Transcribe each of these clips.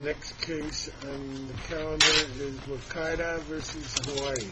Next case on the calendar is Mukaida v. Hawaii.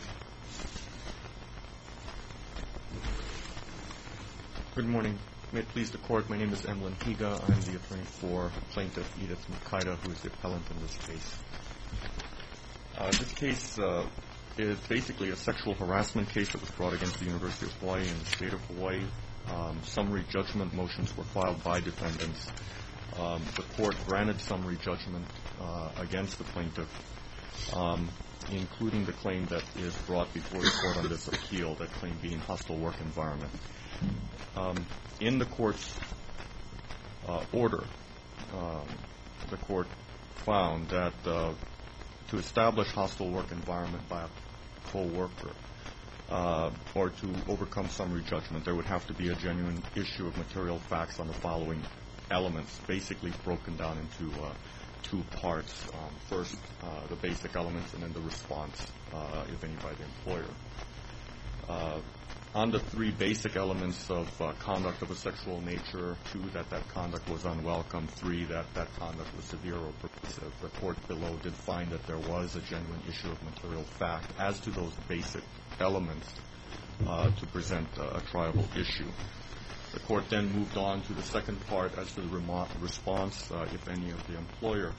Good morning. May it please the Court, my name is Emlyn Higa. I'm the attorney for Plaintiff Edith Mukaida, who is the appellant in this case. This case is basically a sexual harassment case that was brought against the University of Hawaii and the state of Hawaii. Summary judgment motions were filed by defendants. The court granted summary judgment against the plaintiff, including the claim that is brought before the court on this appeal, that claim being hostile work environment. In the court's order, the court found that to establish hostile work environment by a co-worker or to overcome summary judgment, there would have to be a genuine issue of material facts on the following elements, basically broken down into two parts. First, the basic elements, and then the response, if any, by the employer. On the three basic elements of conduct of a sexual nature, two, that conduct was unwelcome, three, that conduct was severe or pervasive, the court below did find that there was a genuine issue of material fact as to those basic elements to present a triable issue. The court then moved on to the second part as to the response, if any, of the employer.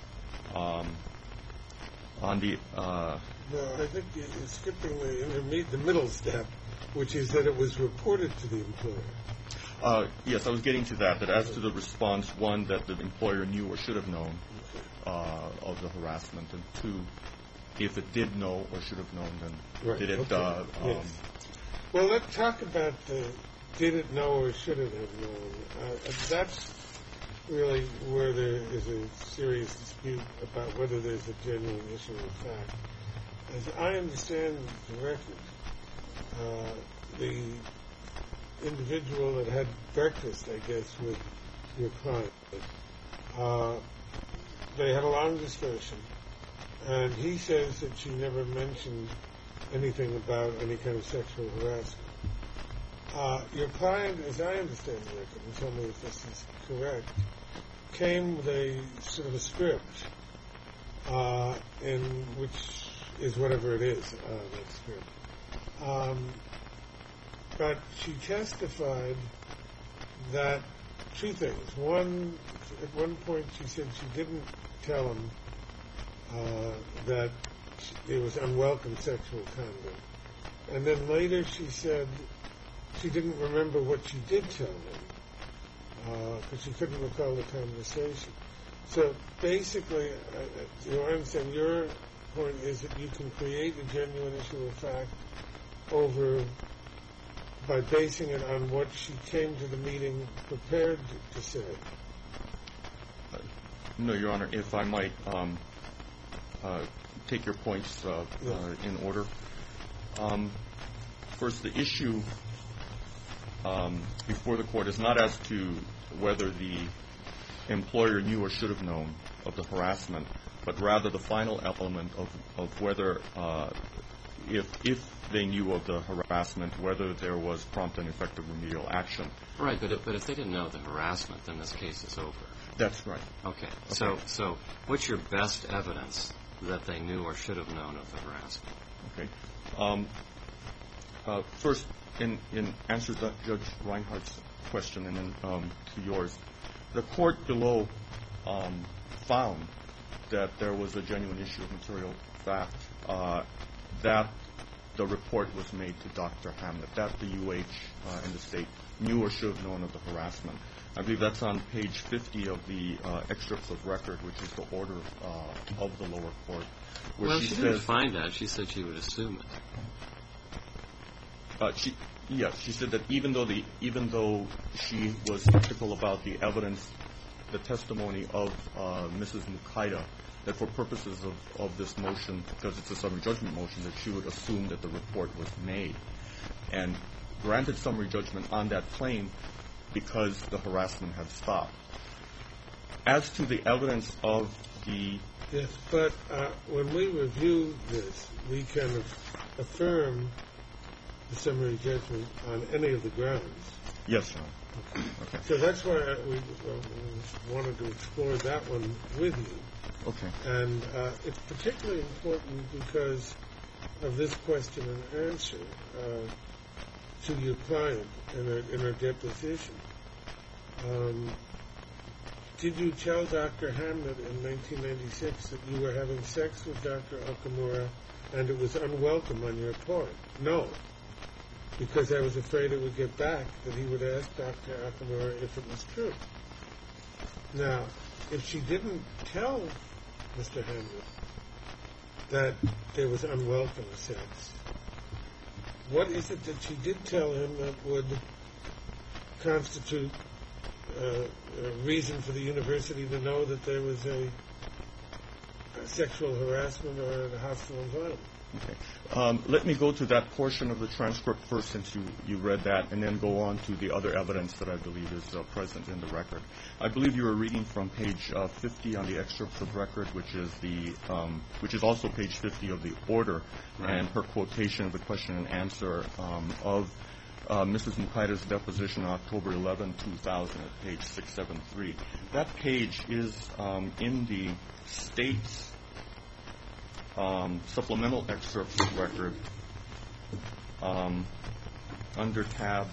No, I think you're skipping the middle step, which is that it was reported to the employer. Yes, I was getting to that as to the response, one, that the employer knew or should have known of the harassment, and two, if it did know or should have known, then did it... Yes. Well, let's talk about the did it know or should it have known. That's really where there is a serious dispute about whether there's a genuine issue of fact. As I understand the record, the individual that had breakfast, I guess, with your client, they had a long discussion, and he says that she never mentioned anything about any kind of sexual harassment. Your client, as I understand the record, and tell me if this is correct, came with a sort of a script, in which is whatever it is, that script. But she testified that two things. One, at one point she said she didn't tell him that it was unwelcome sexual conduct. And then later she said she didn't remember what she did tell him, because she couldn't recall the conversation. So basically, I understand your point is that you can create a genuine issue of fact by basing it on what she came to the meeting prepared to say. No, Your Honor, if I might take your points in order. First, the issue before the court is not as to whether the employer knew or should have known of the harassment, but rather the final element of whether, if they knew of the harassment, whether there was prompt and effective remedial action. Right, but if they didn't know the harassment, then this case is over. That's right. Okay. So what's your best evidence that they knew or should have known of the harassment? Okay. First, in answer to Judge Reinhardt's question and then to yours, the court below found that there was a genuine issue of material fact, that the report was made to Dr. Hamlet, that the UH and the state knew or should have known of the harassment. I believe that's on page 50 of the excerpts of record, which is the order of the lower court. Well, she didn't find that. She said she would assume it. Yes, she said that even though she was skeptical about the evidence, the testimony of Mrs. Mukaida, that for purposes of this motion, because it's a summary judgment motion, that she would assume that the report was made, and granted summary judgment on that claim because the harassment had stopped. As to the evidence of the... Yes, but when we review this, we can affirm the summary judgment on any of the grounds. Yes, Your Honor. Okay. So that's why we wanted to explore that one with you. Okay. And it's particularly important because of this question and answer to your client in her deposition. Did you tell Dr. Hamnet in 1996 that you were having sex with Dr. Okamura and it was unwelcome on your part? No, because I was afraid it would get back that he would ask Dr. Okamura if it was true. Now, if she didn't tell Mr. Hamnet that there was unwelcome sex, what is it that she did tell him that would constitute a reason for the university to know that there was a sexual harassment or a hostile environment? Okay. Let me go to that portion of the transcript first, since you read that, and then go on to the other evidence that I believe is present in the record. I believe you were reading from page 50 on the excerpts of record, which is also page 50 of the order, and her quotation of the question and answer of Mrs. Mukaida's deposition on October 11, 2000, at page 673. That page is in the state's supplemental excerpts of record under tab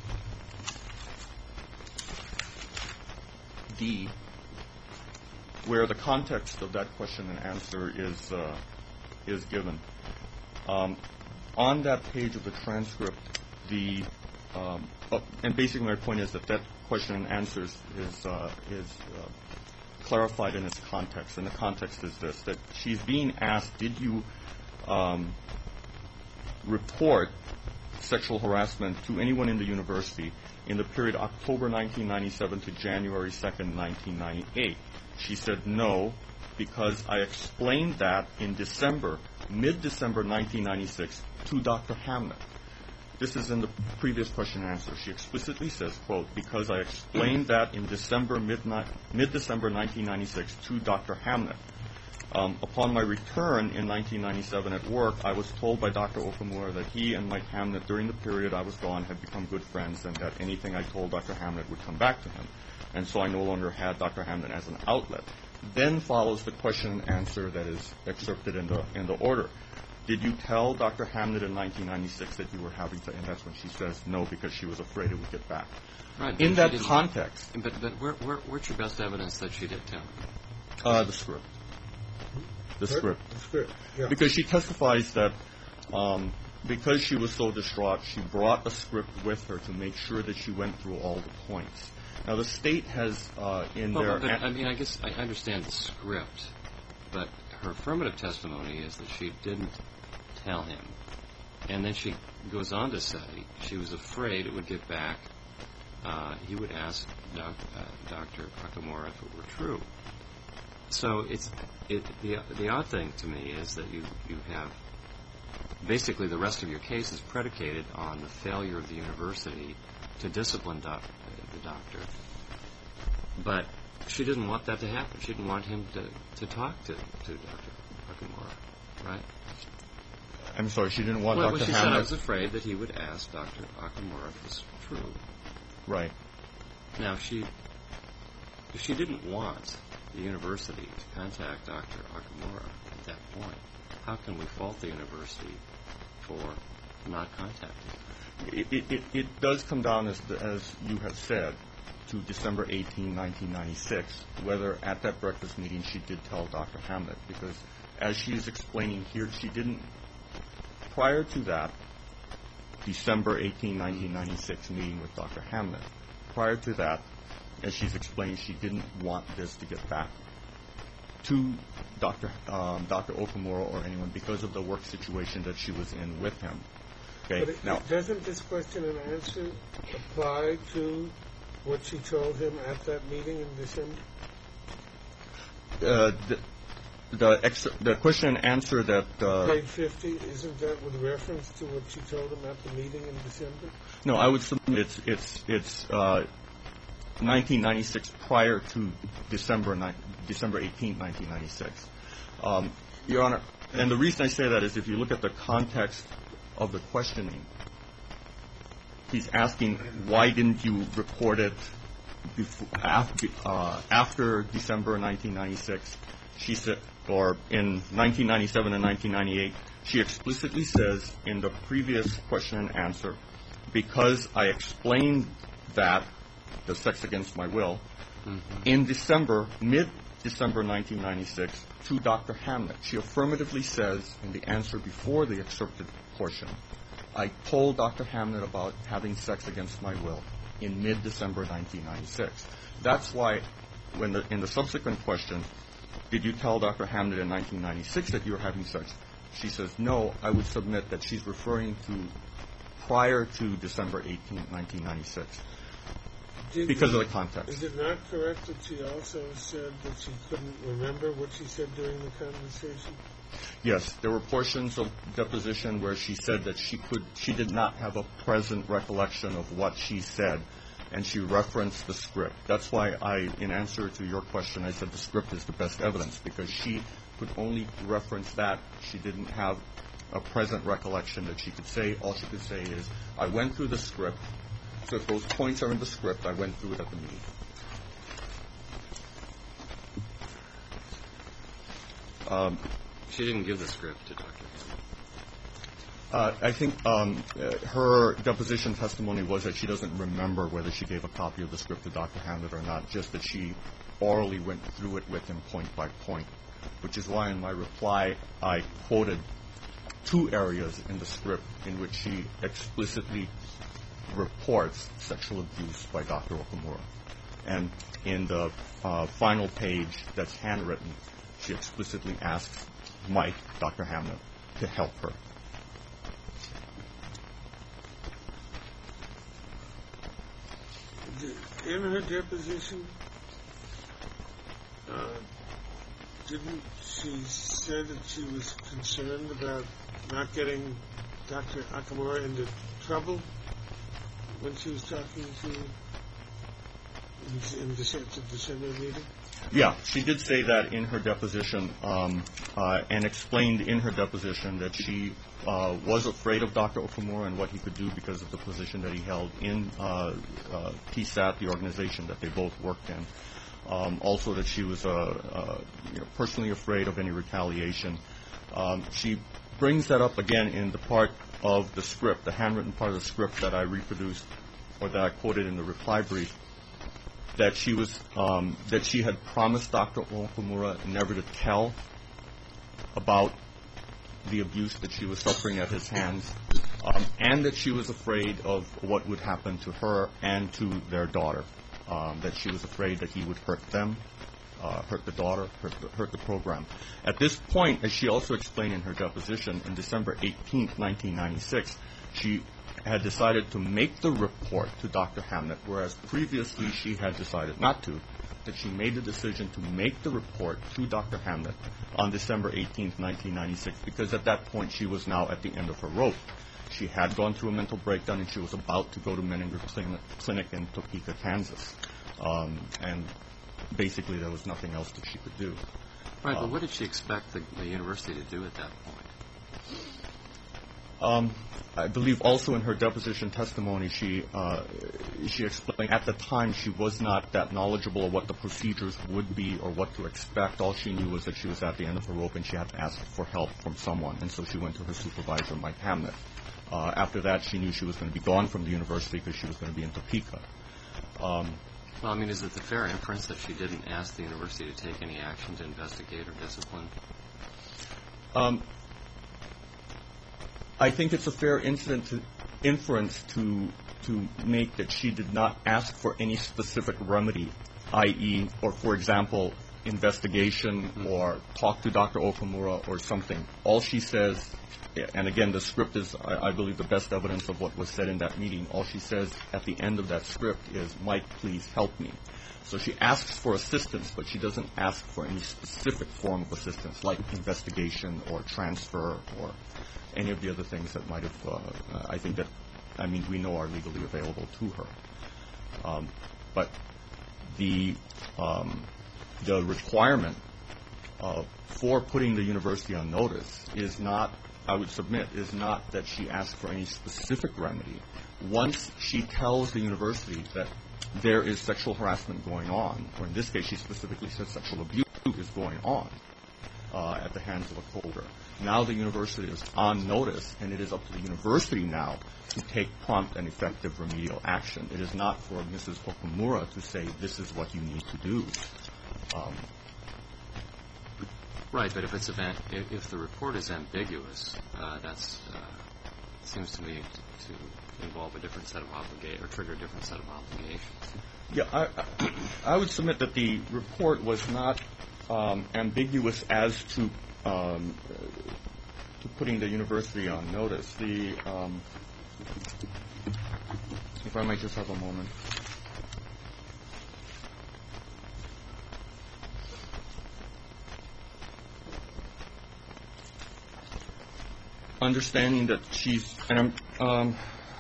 D, where the context of that question and answer is given. On that page of the transcript, and basically my point is that question and answer is clarified in its context, and the context is this, that she's being asked, did you report sexual harassment to anyone in the university in the period October 1997 to January 2nd, 1998? She said no, because I explained that in mid-December 1996 to Dr. Hamnet. This is in the previous question and answer. She explicitly says, quote, because I explained that in mid-December 1996 to Dr. Hamnet. Upon my return in 1997 at work, I was told by Dr. Okamura that he and Mike Hamnet, during the period I was gone, had become good friends, and that anything I told Dr. Hamnet would come back to him. And so I no longer had Dr. Hamnet as an outlet. Then follows the question and answer that is excerpted in the order. Did you tell Dr. Hamnet in 1996 that you were having sex? And that's when she says no, because she was afraid it would get back. Right, in that context. But where's your best evidence that she did tell? The script. The script. Yeah. Because she testifies that because she was so distraught, she brought a script with her to make sure that she went through all the points. Now, the state has I guess I understand the script, but her affirmative testimony is that she didn't tell him. And then she goes on to say she was afraid it would get back. He would ask Dr. Okamura if it were true. So the odd thing to me is that you have basically the rest of your case is predicated on the failure of the university to discipline the doctor. But she didn't want that to happen. She didn't want him to talk to Dr. Okamura, right? I'm sorry, she didn't want Dr. Hamnet. She said I was afraid that he would ask Dr. Okamura if it was true. Right. Now, if she didn't want the university to contact Dr. Okamura at that point, how can we fault the university for not contacting her? It does come down, as you have said, to December 18, 1996, whether at that breakfast meeting she did tell Dr. Hamnet, because as she is explaining here, she didn't, prior to that December 18, 1996 meeting with Dr. Hamnet, prior to that, as she's explained, she didn't want this to get back to Dr. Okamura or anyone because of the work situation that she was in with him. Okay. But doesn't this question and answer apply to what she told him at that meeting in December? The question and answer that page 50, isn't that with reference to what she told him at the meeting in December? No, I would submit it's 1996 prior to December 18, 1996. Your Honor, and the reason I say that is if you look at the context of the questioning he's asking, why didn't you report it after December 1996? She said, or in 1997 and 1998, she explicitly says in the previous question and answer, because I explained that, the sex against my will, in December, mid-December 1996, to Dr. Hamnet. She affirmatively says in the answer before the excerpted portion, I told Dr. Hamnet about having sex against my will in mid-December 1996. That's why in the subsequent question, did you tell Dr. Hamnet in 1996 that you were having sex? She says, no, I would submit that she's referring to prior to December 18, 1996, because of the context. Is it not correct that she also said that she couldn't remember what she said during the conversation? Yes, there were portions of deposition where she said that she did not have a present recollection of what she said, and she referenced the script. That's why in answer to your question, I said the script is the best evidence, because she could only reference that. She didn't have a present recollection that she could say. All she could say is, I went through the script, so if those points are in the script, I went through it at the meeting. She didn't give the script to Dr. Hamnet. I think her deposition testimony was that she doesn't remember whether she gave a copy of the script to Dr. Hamnet or not, just that she orally went through it with him point by point, which is why in my reply I quoted 2 areas in the script in which she explicitly reports sexual abuse by Dr. Okamura. And in the final page that's handwritten, she explicitly asks Mike, Dr. Hamnet, to help her. In her deposition, didn't she say that she was concerned about not getting Dr. Okamura into trouble when she was talking to in the December meeting? Yeah, she did say that in her deposition, and explained in her deposition that she was afraid of Dr. Okamura and what he could do because of the position that he held in PSAT, the organization that they both worked in. Also that she was personally afraid of any retaliation. She brings that up again in the part of the script, the handwritten part of the script that I reproduced, or that I quoted in the reply brief, that she was that she had promised Dr. Okamura never to tell about the abuse that she was suffering at his hands, and that she was afraid of what would happen to her and to their daughter, that she was afraid that he would hurt them, hurt the daughter, hurt the program. At this point, as she also explained in her deposition, in December 18th, 1996, she had decided to make the report to Dr. Hamnet, whereas previously she had decided not to, that she made the decision to make the report to Dr. Hamnet on December 18th, 1996, because at that point she was now at the end of her rope. She had gone through a mental breakdown and she was about to go to Menninger Clinic in Topeka, Kansas. And basically there was nothing else that she could do. Right, but what did she expect the university to do at that point? I believe also in her deposition testimony she explained at the time she was not that knowledgeable of what the procedures would be or what to expect. All she knew was that she was at the end of her rope and she had to ask for help from someone, and so she went to her supervisor, Mike Hamnet. After that, she knew she was going to be gone from the university because she was going to be in Topeka. Well, I mean, is it the fair inference that she didn't ask the university to take any action to investigate or discipline? I think it's a fair inference to make that she did not ask for any specific remedy, i.e., or for example, investigation or talk to Dr. Okamura or something. All she says, and again, the script is, I believe, the best evidence of what was said in that meeting. All she says at the end of that script is, Mike, please help me. So she asks for assistance, but she doesn't ask for any specific form of assistance, like investigation or transfer or any of the other things that might have, we know are legally available to her. But the requirement for putting the university on notice is not I would submit, is not that she asked for any specific remedy. Once she tells the university that there is sexual harassment going on, or in this case she specifically said sexual abuse is going on at the hands of a coworker, now the university is on notice, and it is up to the university now to take prompt and effective remedial action. It is not for Mrs. Okamura to say this is what you need to do. Right, but if the report is ambiguous, that's seems to me to involve a different set of obligations, or trigger a different set of obligations. Yeah, I would submit that the report was not ambiguous as to putting the university on notice. If I might just have a moment. Understanding that she's, and I'm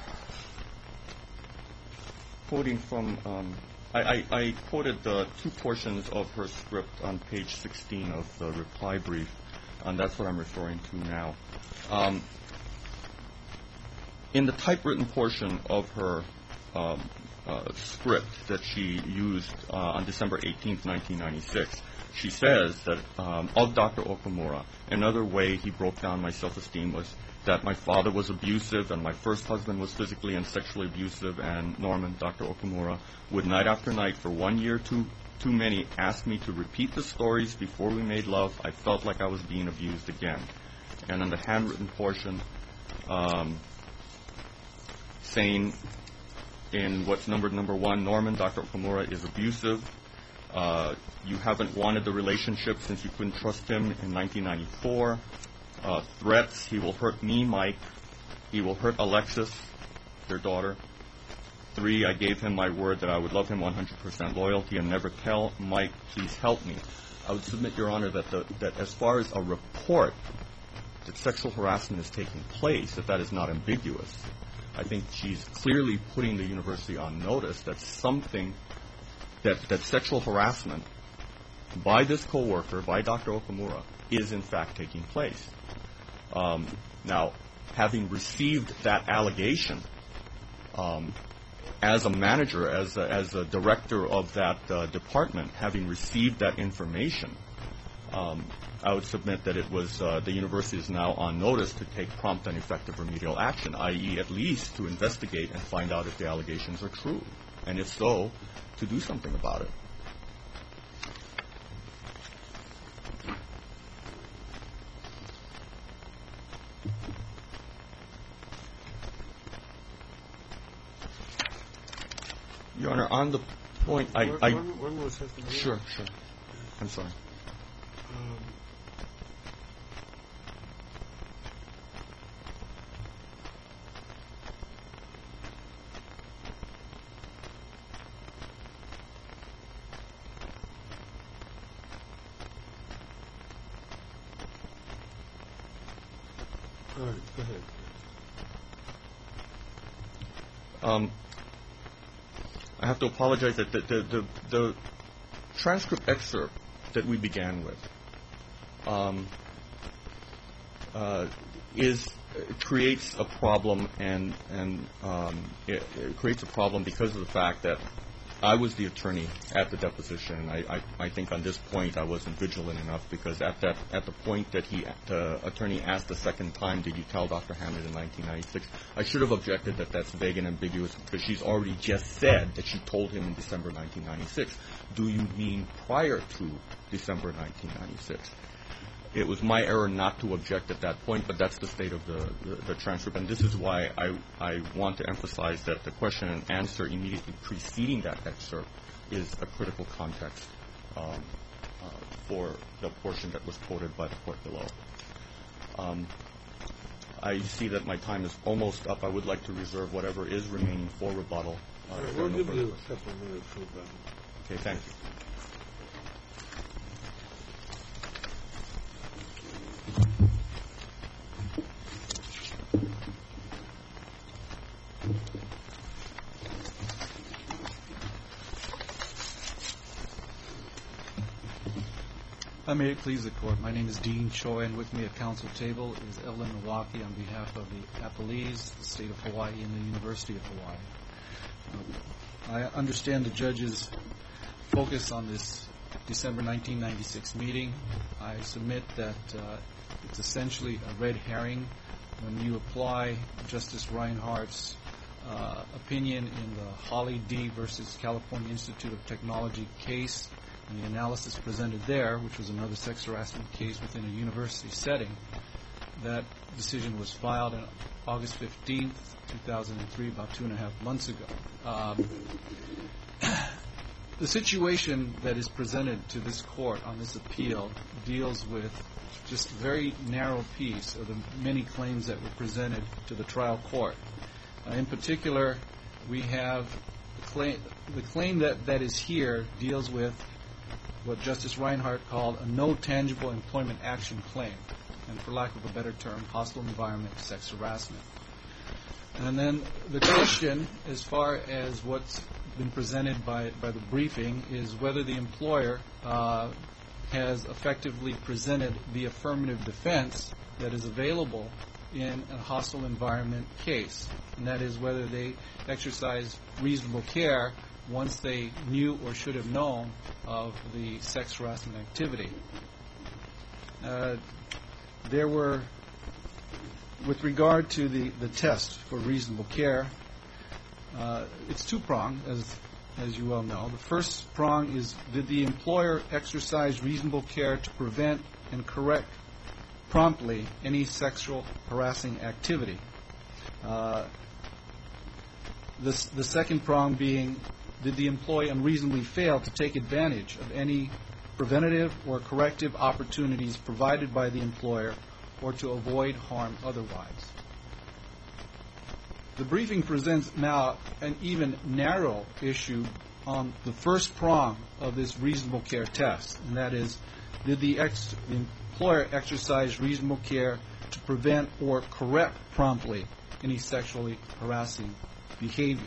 quoting from, I quoted the two portions of her script on page 16 of the reply brief, and that's what I'm referring to now. In the typewritten portion of her script that she used on December 18th, 1996, she says that of Dr. Okamura, another way he broke down my self-esteem was that my father was abusive and my first husband was physically and sexually abusive, and Norman, Dr. Okamura, would night after night for 1 year too many ask me to repeat the stories before we made love. I felt like I was being abused again. And in the handwritten portion, saying in what's numbered number 1, Norman, Dr. Okamura is abusive. You haven't wanted the relationship since you couldn't trust him in 1994. Threats, he will hurt me, Mike. He will hurt Alexis, their daughter. 3, I gave him my word that I would love him 100% loyalty and never tell Mike, please help me. I would submit, Your Honor, that as far as a report that sexual harassment is taking place, that is not ambiguous. I think she's clearly putting the university on notice that something, that sexual harassment by this coworker, by Dr. Okamura, is in fact taking place. Now, having received that allegation, as a manager, as a director of that department, having received that information, I would submit that it was the university is now on notice to take prompt and effective remedial action, i.e. at least to investigate and find out if the allegations are true, and if so, to do something about it. Your Honor, on the point, One more second. Sure. I'm sorry. All right, go ahead. I have to apologize that the transcript excerpt that we began with creates a problem, and it creates a problem because of the fact that I was the attorney at the deposition. I think on this point I wasn't vigilant enough, because at the point that the attorney asked the second time, did you tell Dr. Hammond in 1996, I should have objected that that's vague and ambiguous, because she's already just said that she told him in December 1996. Do you mean prior to December 1996? It was my error not to object at that point, but that's the state of the transcript, and this is why I want to emphasize that the question and answer immediately preceding that excerpt is a critical context for the portion that was quoted by the court below. I see that my time is almost up. I would like to reserve whatever is remaining for rebuttal. We'll give you a couple of minutes for rebuttal. Okay, thank you. May it please the Court. My name is Dean Choi, and with me at council table is Evelyn Milwaukee on behalf of the Appalese, the State of Hawaii, and the University of Hawaii. I understand the judge's focus on this December 1996 meeting. I submit that it's essentially a red herring when you apply Justice Reinhart's opinion in the Holly D. versus California Institute of Technology case and the analysis presented there, which was another sex harassment case within a university setting. That decision was filed on August 15th, 2003, about 2.5 months ago. The situation that is presented to this court on this appeal deals with just a very narrow piece of the many claims that were presented to the trial court. In particular, we have the claim that is here deals with what Justice Reinhart called a no tangible employment action claim, and for lack of a better term, hostile environment sex harassment. And then the question, as far as what's been presented by the briefing, is whether the employer has effectively presented the affirmative defense that is available in a hostile environment case, and that is whether they exercise reasonable care once they knew or should have known of the sex harassment activity. There were, with regard to the test for reasonable care, it's two-pronged, as you well know. The first prong is, did the employer exercise reasonable care to prevent and correct promptly any sexual harassing activity? The second prong being, did the employee unreasonably fail to take advantage of any preventative or corrective opportunities provided by the employer or to avoid harm otherwise? The briefing presents now an even narrow issue on the first prong of this reasonable care test, and that is, did the employer exercise reasonable care to prevent or correct promptly any sexually harassing behavior?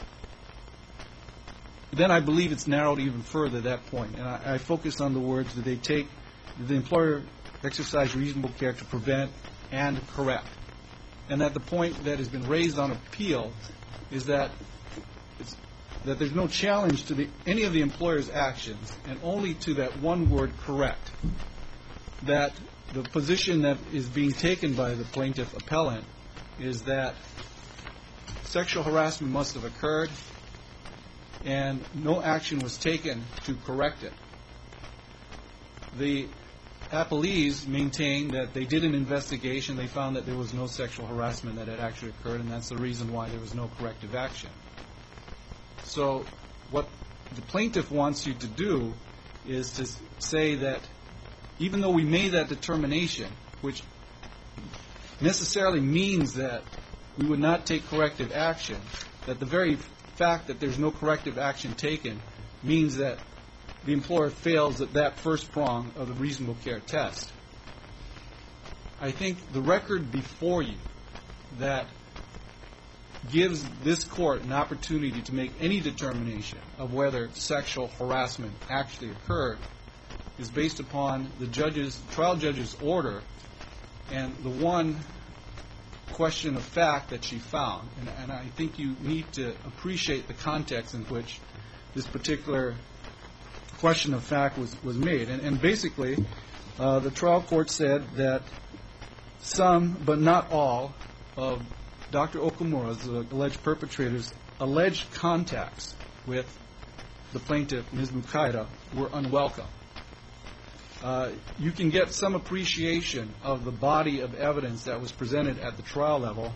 Then I believe it's narrowed even further at that point, and I focus on the words, did the employer exercise reasonable care to prevent and correct? And that the point that has been raised on appeal is that there's no challenge to any of the employer's actions, and only to that one word, correct. That the position that is being taken by the plaintiff appellant is that sexual harassment must have occurred and no action was taken to correct it. The appellees maintain that they did an investigation. They found that there was no sexual harassment that had actually occurred, and that's the reason why there was no corrective action. So what the plaintiff wants you to do is to say that even though we made that determination, which necessarily means that we would not take corrective action, that the very fact that there's no corrective action taken means that the employer fails at that first prong of the reasonable care test. I think the record before you that gives this court an opportunity to make any determination of whether sexual harassment actually occurred is based upon the trial judge's order and the one question of fact that she found. And I think you need to appreciate the context in which this particular question of fact was made. And basically, the trial court said that some, but not all, of Dr. Okamura's alleged perpetrators' alleged contacts with the plaintiff, Ms. Mukaida, were unwelcome. You can get some appreciation of the body of evidence that was presented at the trial level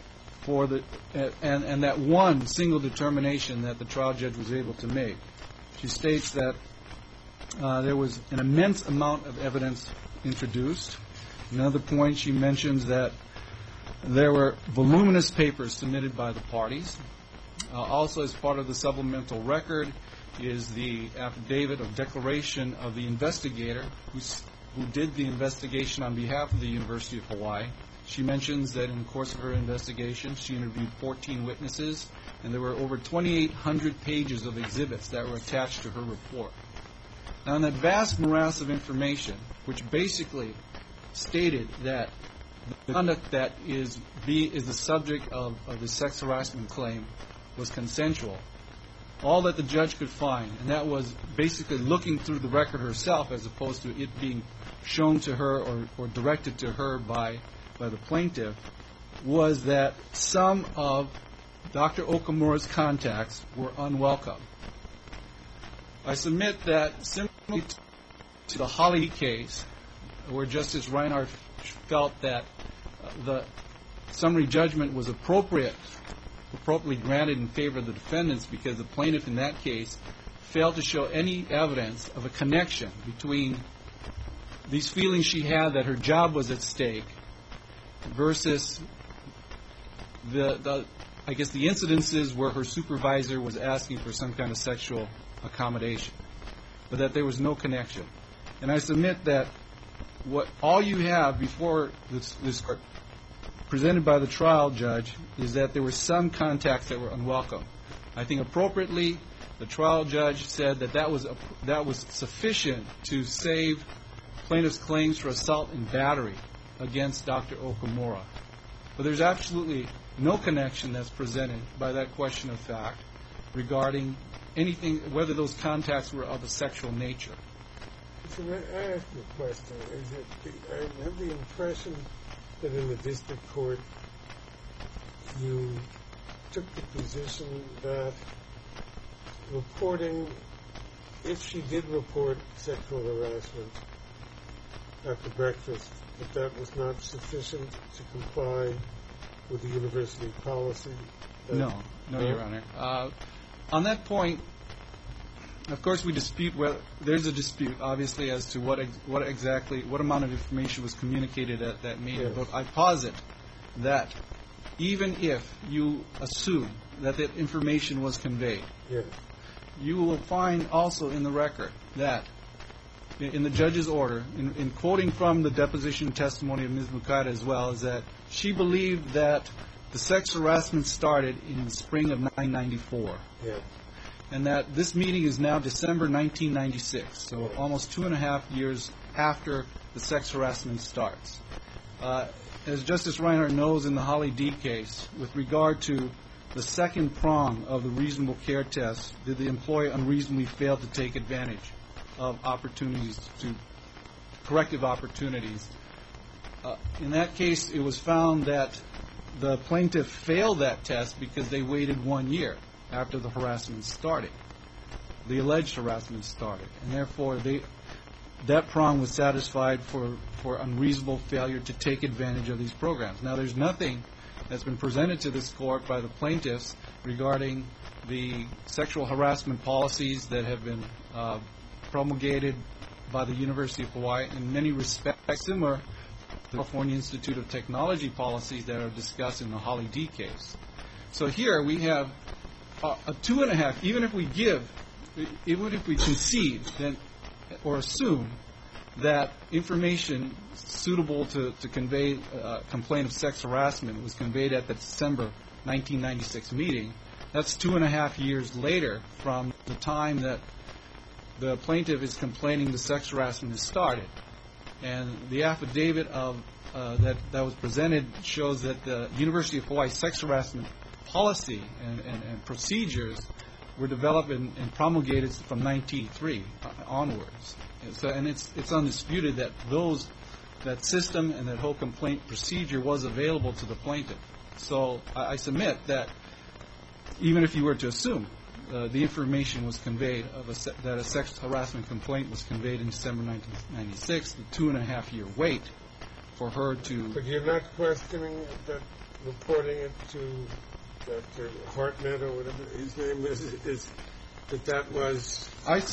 and that one single determination that the trial judge was able to make. She states that there was an immense amount of evidence introduced. Another point, she mentions that there were voluminous papers submitted by the parties. Also, as part of the supplemental record is the affidavit of declaration of the investigator who did the investigation on behalf of the University of Hawaii. She mentions that in the course of her investigation, she interviewed 14 witnesses, and there were over 2,800 pages of exhibits that were attached to her report. On that vast morass of information, which basically stated that the conduct that is the subject of the sex harassment claim was consensual, all that the judge could find, and that was basically looking through the record herself as opposed to it being shown to her or directed to her by the plaintiff, was that some of Dr. Okamura's contacts were unwelcome. I submit that similarly to the Holly case, where Justice Reinhart felt that the summary judgment was appropriately granted in favor of the defendants because the plaintiff in that case failed to show any evidence of a connection between these feelings she had that her job was at stake versus the incidences where her supervisor was asking for some kind of sexual accommodation, but that there was no connection. And I submit that what all you have before this court, presented by the trial judge, is that there were some contacts that were unwelcome. I think appropriately the trial judge said that was sufficient to save plaintiff's claims for assault and battery against Dr. Okamura. But there's absolutely no connection that's presented by that question of fact regarding anything, whether those contacts were of a sexual nature. So I ask you a question. I have the impression that in the district court you took the position that reporting, if she did report sexual harassment after breakfast, that was not sufficient to comply with the university policy? No, Your Honor. On that point, of course, we dispute whether there's a dispute, obviously, as to what amount of information was communicated at that meeting. Yes. But I posit that even if you assume that that information was conveyed, yes, you will find also in the record that in the judge's order, in quoting from the deposition testimony of Ms. Mukada as well, is that she believed that the sex harassment started in the spring of 1994. Yes. And that this meeting is now December 1996, so almost 2.5 years after the sex harassment starts. As Justice Reinhart knows in the Holly D case, with regard to the second prong of the reasonable care test, did the employee unreasonably fail to take advantage of corrective opportunities? In that case, it was found that the plaintiff failed that test because they waited 1 year after the harassment started, the alleged harassment started, and therefore that prong was satisfied for unreasonable failure to take advantage of these programs. Now, there's nothing that's been presented to this court by the plaintiffs regarding the sexual harassment policies that have been promulgated by the University of Hawaii, in many respects similar to the California Institute of Technology policies that are discussed in the Holly D case. So here we have a 2.5, even if we concede that, or assume that information suitable to convey a complaint of sex harassment was conveyed at the December 1996 meeting, that's 2.5 years later from the time that the plaintiff is complaining the sex harassment has started. And the affidavit that was presented shows that the University of Hawaii sex harassment policy and procedures were developed and promulgated from 1903 onwards. And it's undisputed that that system and that whole complaint procedure was available to the plaintiff. So I submit that even if you were to assume the information was conveyed that a sex harassment complaint was conveyed in December 1996, the 2.5-year wait for her to... But you're not questioning that reporting it to Dr. Hartnett or whatever his name is that was...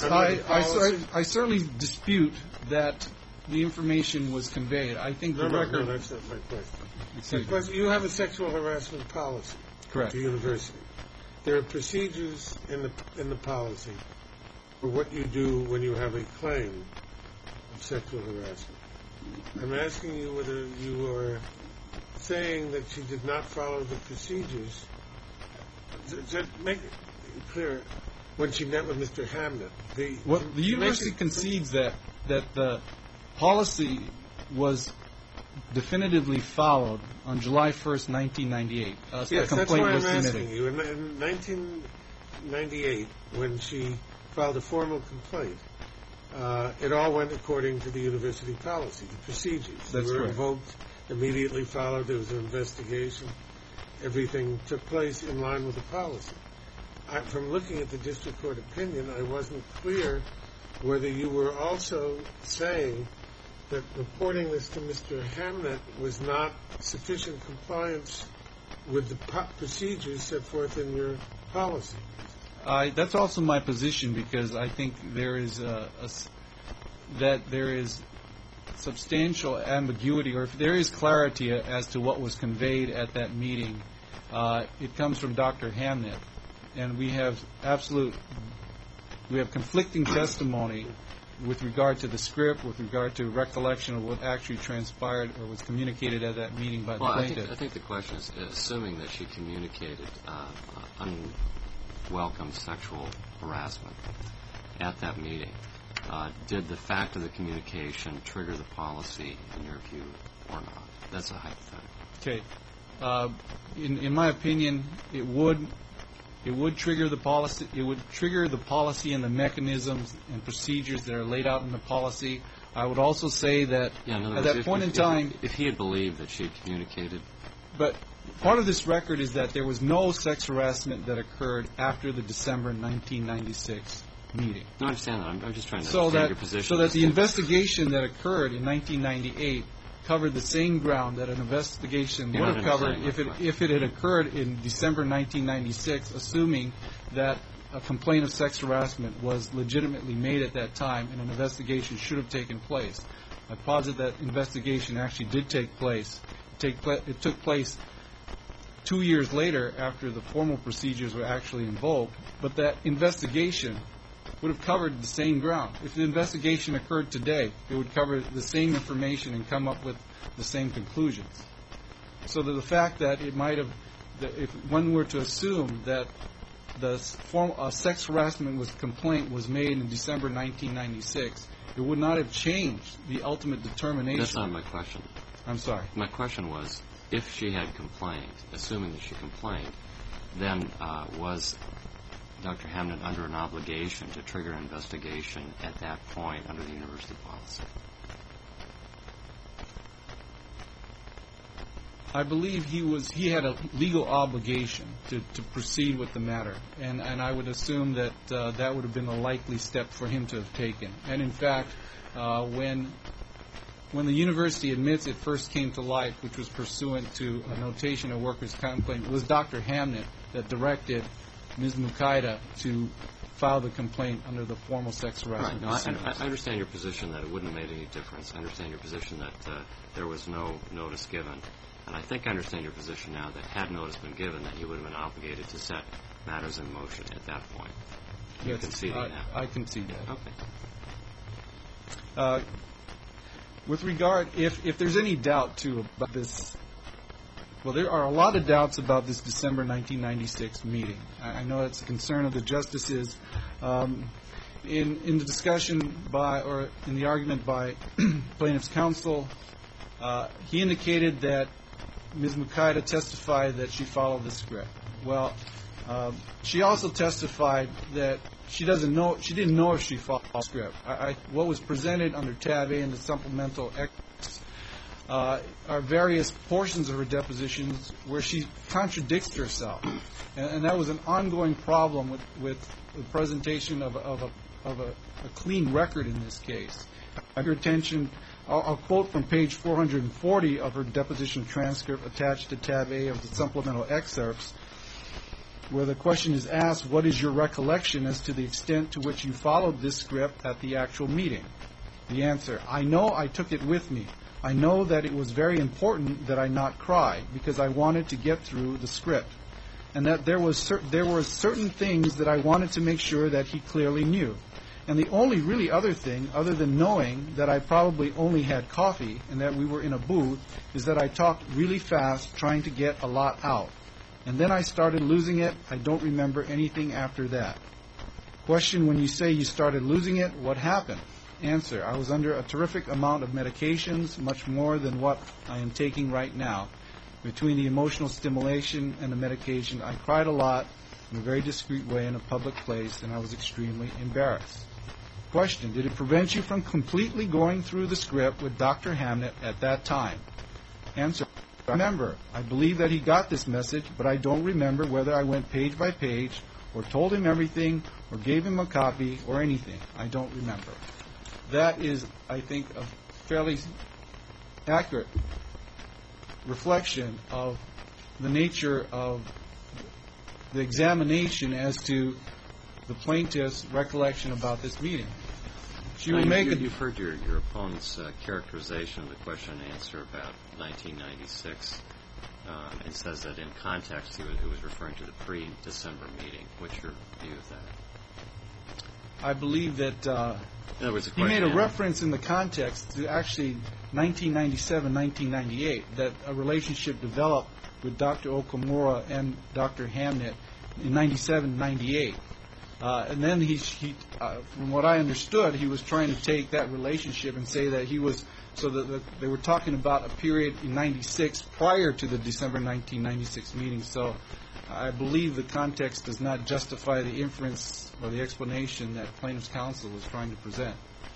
I certainly dispute that the information was conveyed. I think the record... No, that's not my question. Because you have a sexual harassment policy. Correct. At the university. There are procedures in the policy for what you do when you have a claim of sexual harassment. I'm asking you whether you are saying that she did not follow the procedures. To make it clear, when she met with Mr. Hamnet. The university concedes that the policy was definitively followed on July 1st, 1998. Yes, that's why I'm asking you. In 1998, when she filed a formal complaint, it all went according to the university policy, the procedures. They were invoked, immediately followed. There was an investigation. Everything took place in line with the policy. From looking at the district court opinion, I wasn't clear whether you were also saying that reporting this to Mr. Hamnet was not sufficient compliance with the procedures set forth in your policy. That's also my position, because I think there is substantial ambiguity, or if there is clarity as to what was conveyed at that meeting, it comes from Dr. Hamnet, and we have conflicting testimony with regard to the script, with regard to recollection of what actually transpired or was communicated at that meeting by the plaintiff. I think the question is, assuming that she communicated unwelcome sexual harassment at that meeting, did the fact of the communication trigger the policy in your view or not? That's a hypothetical. Okay. In my opinion, it would trigger the policy. It would trigger the policy and the mechanisms and procedures that are laid out in the policy. I would also say that at that point in time, if he had believed that she had communicated. But part of this record is that there was no sex harassment that occurred after the December 1996 meeting. No, I understand that. I'm just trying to understand your position. So that the investigation that occurred in 1998 covered the same ground that an investigation would have covered if it had occurred in December 1996, assuming that a complaint of sex harassment was legitimately made at that time and an investigation should have taken place. I posit that investigation actually did take place. It took place 2 years later after the formal procedures were actually invoked, but that investigation would have covered the same ground. If the investigation occurred today, it would cover the same information and come up with the same conclusions. So that the fact that it might have, if one were to assume that the sex harassment complaint was made in December 1996, it would not have changed the ultimate determination. That's not my question. I'm sorry. My question was, if she had complained, assuming that she complained, then was Dr. Hamnet under an obligation to trigger an investigation at that point under the university policy? I believe he had a legal obligation to proceed with the matter, and I would assume that that would have been a likely step for him to have taken. And in fact, when the university admits it first came to light, which was pursuant to a notation of workers' complaint, it was Dr. Hamnet that directed Ms. Mukaida to file the complaint under the formal sex harassment. Right. No, I understand your position that it wouldn't have made any difference. I understand your position that there was no notice given. And I think I understand your position now that had notice been given, that you would have been obligated to set matters in motion at that point. You concede that? I concede that. Okay. With regard, if there's any doubt, too, about this, well, there are a lot of doubts about this December 1996 meeting. I know it's a concern of the justices. In the discussion or in the argument by plaintiff's counsel, he indicated that Ms. Mukaida testified that she followed the script. Well, she also testified that she didn't know if she followed the script. What was presented under tab A in the supplemental excerpts are various portions of her depositions where she contradicts herself, and that was an ongoing problem with the presentation of a clean record in this case. I your attention. I'll quote from page 440 of her deposition transcript attached to tab A of the supplemental excerpts, where the question is asked, what is your recollection as to the extent to which you followed this script at the actual meeting? The answer, I know I took it with me. I know that it was very important that I not cry because I wanted to get through the script, and that there were certain things that I wanted to make sure that he clearly knew. And the only really other thing, other than knowing that I probably only had coffee and that we were in a booth, is that I talked really fast trying to get a lot out. And then I started losing it. I don't remember anything after that. Question: when you say you started losing it, what happened? Answer: I was under a terrific amount of medications, much more than what I am taking right now. Between the emotional stimulation and the medication, I cried a lot in a very discreet way in a public place, and I was extremely embarrassed. Question: did it prevent you from completely going through the script with Dr. Hamnet at that time? Answer: I remember. I believe that he got this message, but I don't remember whether I went page by page or told him everything or gave him a copy or anything. I don't remember. That is, I think, a fairly accurate reflection of the nature of the examination as to the plaintiff's recollection about this meeting. She will make You've heard your opponent's characterization of the question and answer about 1996, and says that in context he was referring to the pre-December meeting. What's your view of that? I believe that In other words, he made a reference in the context to actually 1997, 1998, that a relationship developed with Dr. Okamura and Dr. Hamnet in 97, 98. And then from what I understood, he was trying to take that relationship and say that he was, so that they were talking about a period in 96 prior to the December 1996 meeting. So I believe the context does not justify the inference or the explanation that plaintiff's counsel was trying to present.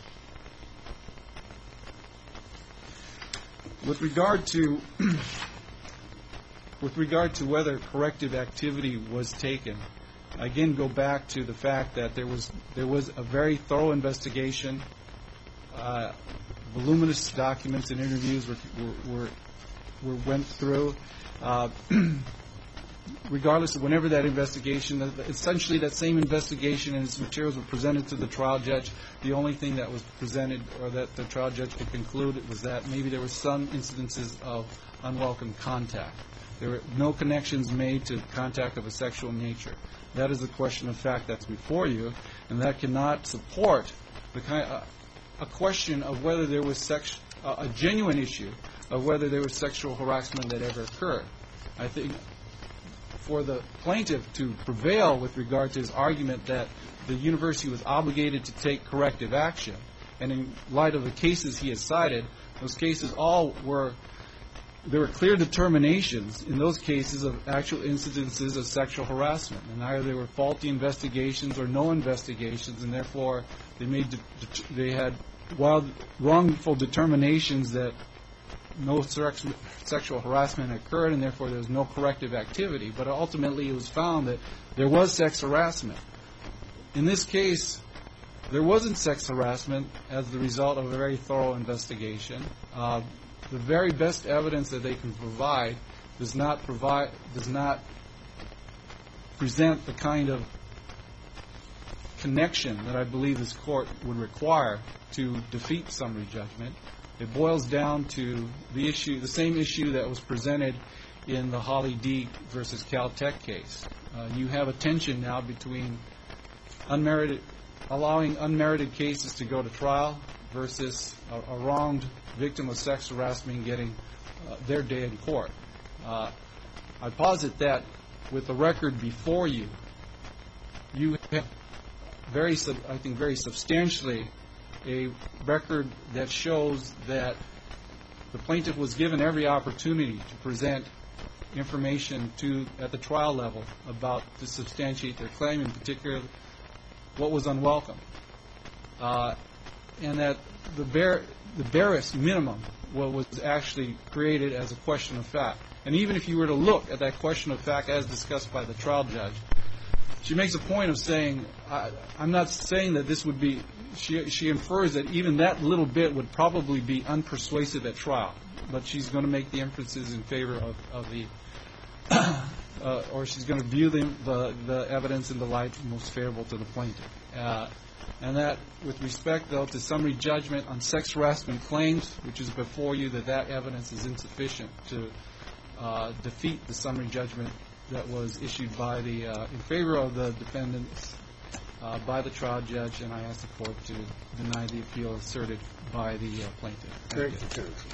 With regard to whether corrective activity was taken, I again go back to the fact that there was a very thorough investigation. Voluminous documents and interviews were went through. Regardless of whenever that investigation, essentially that same investigation and its materials were presented to the trial judge, the only thing that was presented or that the trial judge could conclude was that maybe there were some incidences of unwelcome contact. There were no connections made to contact of a sexual nature. That is a question of fact that's before you, and that cannot support a question of whether there was a genuine issue of whether there was sexual harassment that ever occurred. I think for the plaintiff to prevail with regard to his argument that the university was obligated to take corrective action, and in light of the cases he has cited, those cases there were clear determinations in those cases of actual incidences of sexual harassment, and either there were faulty investigations or no investigations, and therefore they had wrongful determinations that no sexual harassment occurred, and therefore there was no corrective activity. But ultimately it was found that there was sex harassment. In this case, there wasn't sex harassment as the result of a very thorough investigation. The very best evidence that they can provide does not present the kind of connection that I believe this court would require to defeat summary judgment. It boils down to the same issue that was presented in the Holly D. versus Caltech case. You have a tension now between allowing unmerited cases to go to trial versus a wronged victim of sex harassment getting their day in court. I posit that with the record before you, you have very substantially a record that shows that the plaintiff was given every opportunity to present information at the trial level to substantiate their claim, in particular what was unwelcome, and that the barest minimum was actually created as a question of fact. And even if you were to look at that question of fact as discussed by the trial judge, she makes a point of saying, I'm not saying that this would be, she infers that even that little bit would probably be unpersuasive at trial, but she's going to make the inferences in favor of the, or she's going to view the evidence in the light most favorable to the plaintiff. And that, with respect, though, to summary judgment on sex harassment claims, which is before you, that evidence is insufficient to defeat the summary judgment that was issued in favor of the defendants by the trial judge, and I ask the court to deny the appeal asserted by the plaintiff. Thank you, counsel.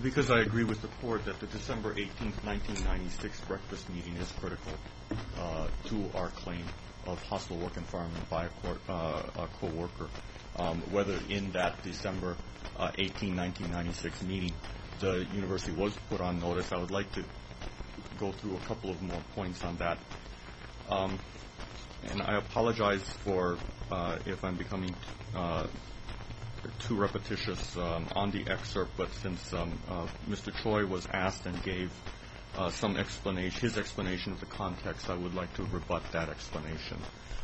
Because I agree with the Court that the December 18th, 1996 breakfast meeting is critical to our claim of hostile work environment by a co-worker. Whether in that December 18, 1996 meeting the university was put on notice, I would like to go through a couple of more points on that. And I apologize for if I'm becoming too repetitious on the excerpt, but since Mr. Choi was asked and gave some explanation, his explanation of the context, I would like to rebut that explanation.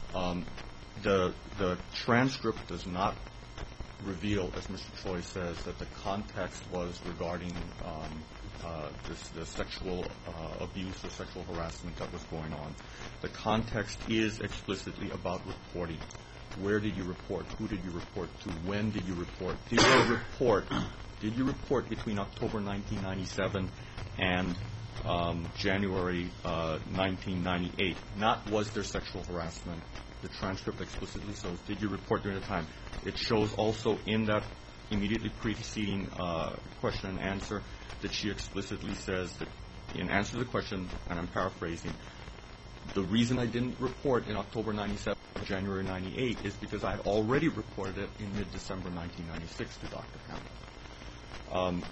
The transcript does not reveal, as Mr. Choi says, that the context was regarding the sexual abuse or sexual harassment that was going on. The context is explicitly about reporting. Where did you report? Who did you report to? When did you report? Did you report between October 1997 and January 1998? Not was there sexual harassment. The transcript explicitly shows, did you report during the time? It shows also in that immediately preceding question and answer that she explicitly says that in answer to the question, and I'm paraphrasing, the reason I didn't report in October 97 or January 98 is because I had already reported it in mid-December 1996 to Dr. Hammond.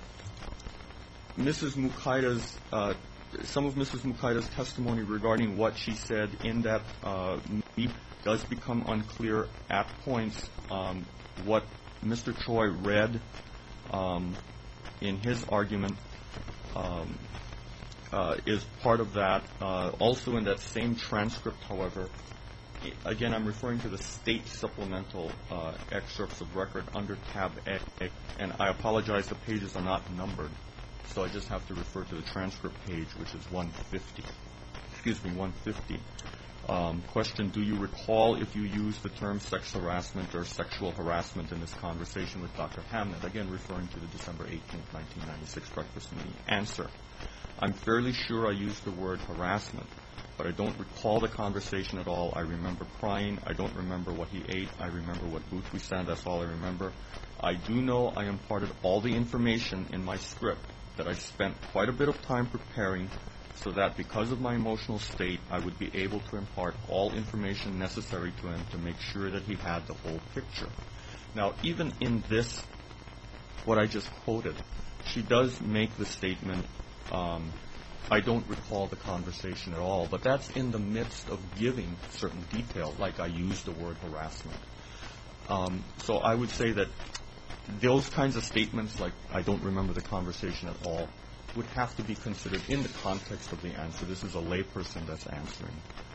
Some of Mrs. Mukaida's testimony regarding what she said in that meeting does become unclear at points. What Mr. Choi read in his argument is part of that. Also in that same transcript, however, again, I'm referring to the state supplemental excerpts of record under tab A, and I apologize, the pages are not numbered, so I just have to refer to the transcript page, which is 150. Excuse me, 150. Question, do you recall if you used the term sex harassment or sexual harassment in this conversation with Dr. Hamnet? Again, referring to the December 18th, 1996 breakfast meeting. Answer, I'm fairly sure I used the word harassment, but I don't recall the conversation at all. I remember crying. I don't remember what he ate. I remember what booth we sat. That's all I remember. I do know I imparted all the information in my script that I spent quite a bit of time preparing so that because of my emotional state, I would be able to impart all information necessary to him to make sure that he had the whole picture. Now, even in this, what I just quoted, she does make the statement, I don't recall the conversation at all, but that's in the midst of giving certain detail, like I used the word harassment. So I would say that those kinds of statements, like I don't remember the conversation at all, would have to be considered in the context of the answer. This is a layperson that's answering.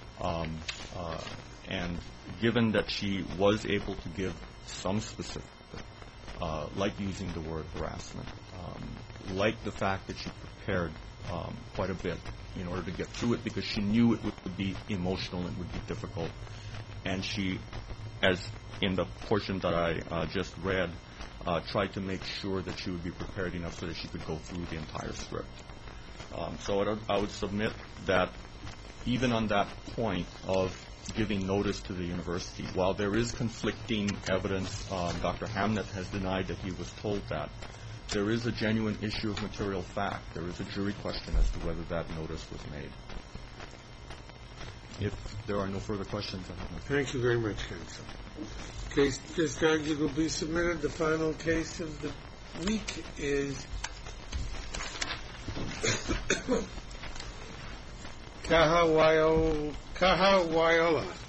And given that she was able to give some specific, like using the word harassment, like the fact that she prepared quite a bit in order to get through it because she knew it would be emotional and would be difficult. And she, as in the portion that I just read, tried to make sure that she would be prepared enough so that she could go through the entire script. So I would submit that even on that point of giving notice to the university, while there is conflicting evidence, Dr. Hamnet has denied that he was told that, there is a genuine issue of material fact. There is a jury question as to whether that notice was made. If there are no further questions, I have no further. Thank you very much, counsel. Case just argued will be submitted. The final case of the week is Kahawaiola